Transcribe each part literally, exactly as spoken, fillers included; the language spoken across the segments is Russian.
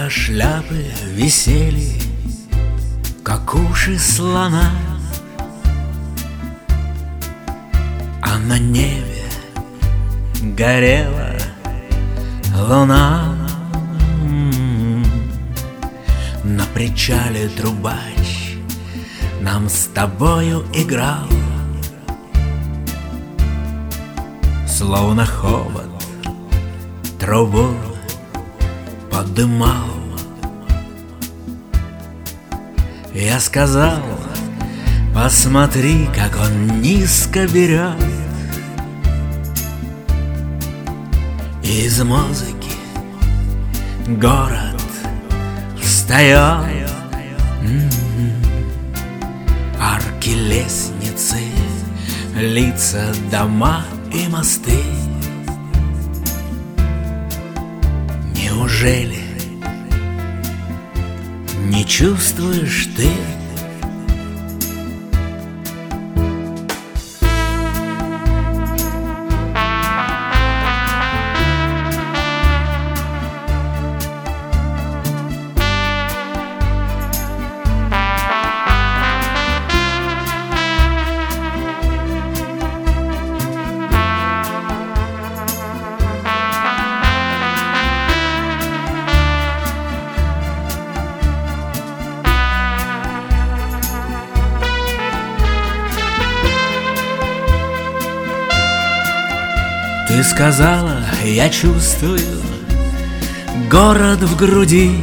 Тогда шляпы висели, как уши слона, а на небе горела луна. На причале трубач нам с тобою играл, словно хобот трубу подымал. Я сказал: посмотри, как он низко берет. Из музыки город встает. Арки, лестницы, лица, дома и мосты. Неужели не чувствуешь ты? Ты сказала, я чувствую город в груди.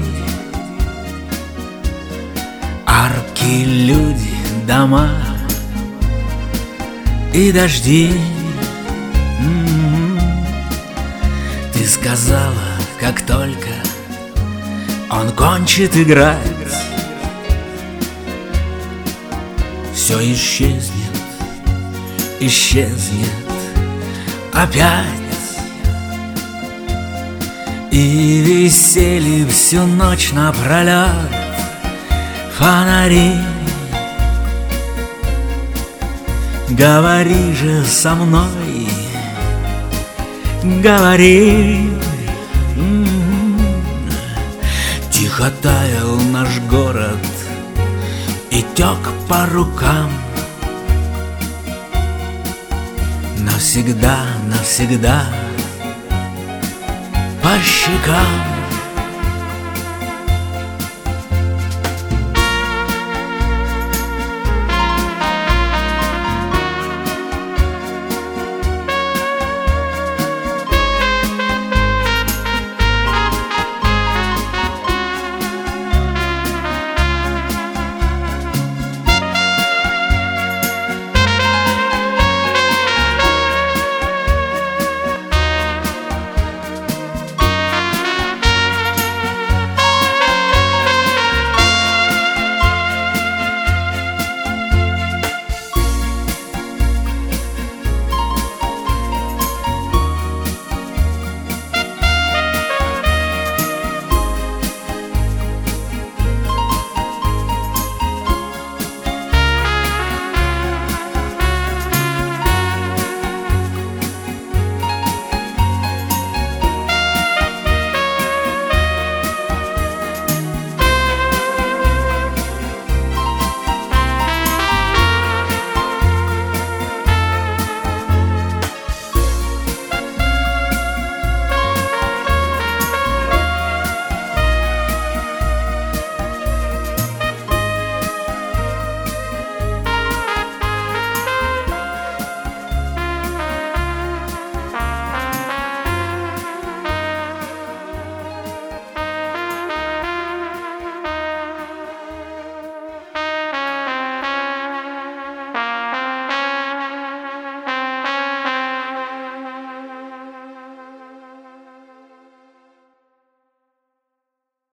Арки, люди, дома и дожди. Ты сказала, как только он кончит играть, все исчезнет, исчезнет опять. И висели всю ночь напролет фонари. Говори же со мной, говори. Тихо таял наш город и тек по рукам. Навсегда, навсегда по щекам.